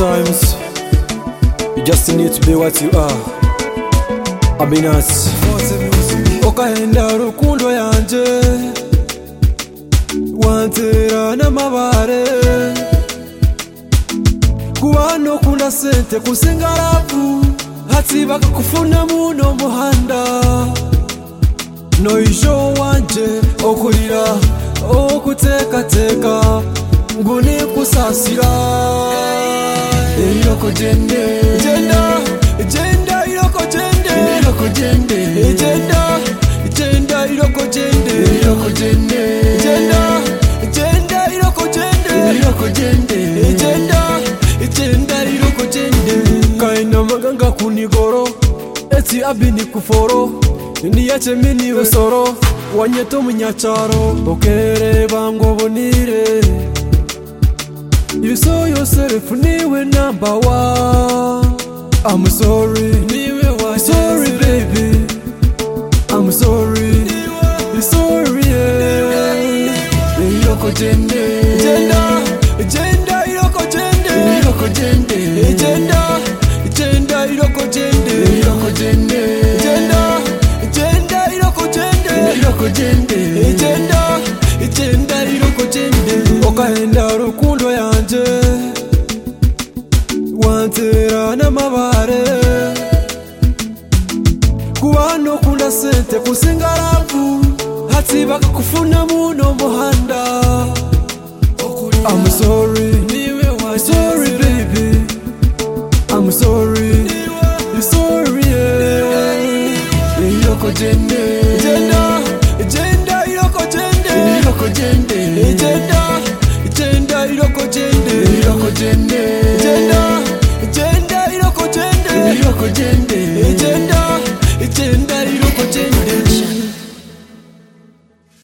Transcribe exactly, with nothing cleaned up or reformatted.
Sometimes you just need to be what you are. Happiness okaenda rukundo yanje wantera n'amabare kubano kunda sente kusengarapu hati bakakufuna muno muhanda noijo wanje okurira okutekateka nguni kusasira iroko jende jenda jenda iroko jende iroko jende jenda jenda iroko jende iroko jende jenda jenda iroko jende iroko jende jenda jenda iroko jende kaina maganga kunigoro eti abini kuforo niyache mini wesoro wanyeto munyacharo okere bango bonire. You saw yourself niwe number one. I'm sorry, niwe wa sorry baby. I'm sorry, niwe sorry yeah. Iroko jende jenda jenda iroko jende iroko jende jenda jenda iroko jende iroko jende jenda jenda iroko jende iroko jende jenda jenda iroko jende okaenda rukundo yanje wantera n'amabare kubano kunda sente kusengarapu hati bakakufuna muno muhanda. I'm sorry, sorry baby, I'm sorry, sorry yeah. Iroko jende jenda jenda iroko jende iroko jende